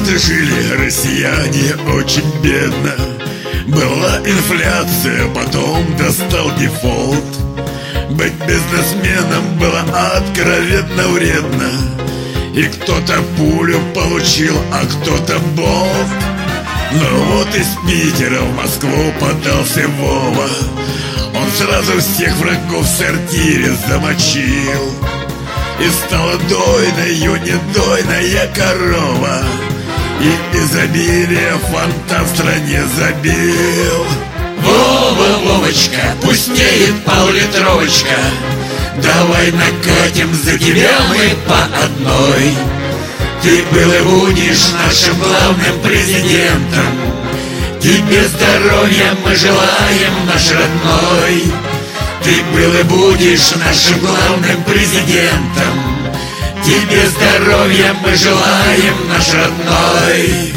когда-то жили россияне очень бедно. Была инфляция, потом достал дефолт. Быть бизнесменом было откровенно вредно. И кто-то пулю получил, а кто-то болт. Но вот из Питера в Москву подался Вова. Он сразу всех врагов в сортире замочил. И стала дойною недойная корова. И изобилие фонтан в стране забил. Вова, Вовочка, пустеет пол-литровочка. Давай накатим за тебя мы по одной. Ты был и будешь нашим главным президентом. Тебе здоровья мы желаем, наш родной. Ты был и будешь нашим главным президентом. Тебе здоровья мы желаем, наш родной.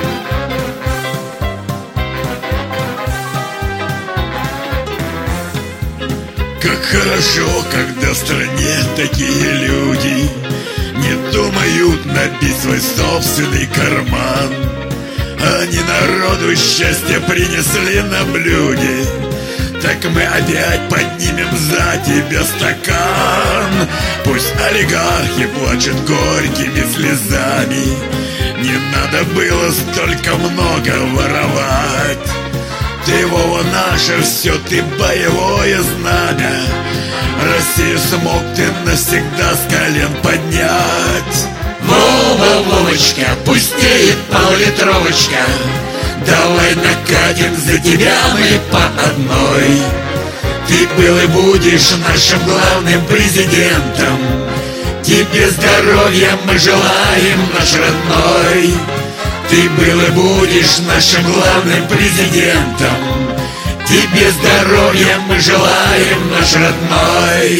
Как хорошо, когда в стране такие люди не думают набить свой собственный карман. Они народу счастье принесли на блюде. Так мы опять поднимем за тебя стакан. Пусть олигархи плачут горькими слезами. Не надо было столько много воровать. Ты, Вова, наше все, ты боевое знамя. Россию смог ты навсегда с колен поднять. Вова, Вовочка, пустеет пол-литровочка. Давай накатим за тебя мы по одной. Ты был и будешь нашим главным президентом. Тебе здоровья мы желаем, наш родной. Ты был и будешь нашим главным президентом. Тебе здоровья мы желаем, наш родной.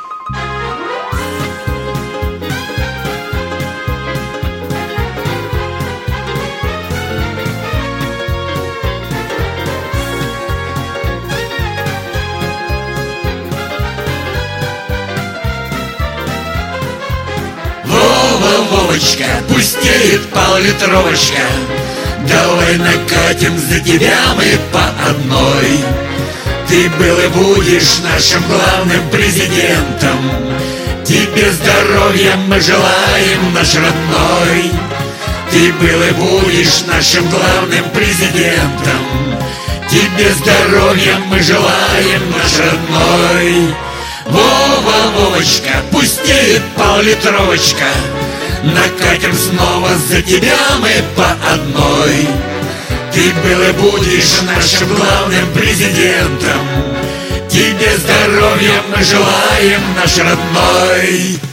Вовочка, пустеет пол-литровочка. Давай накатим за тебя мы по одной. Ты был и будешь нашим главным президентом. Тебе здоровья мы желаем, наш родной. Ты был и будешь нашим главным президентом. Тебе здоровья мы желаем, наш родной. Вова, Вовочка, пустеет пол-литровочка. Накатим снова за тебя мы по одной. Ты был и будешь нашим главным президентом. Тебе здоровья мы желаем, наш родной.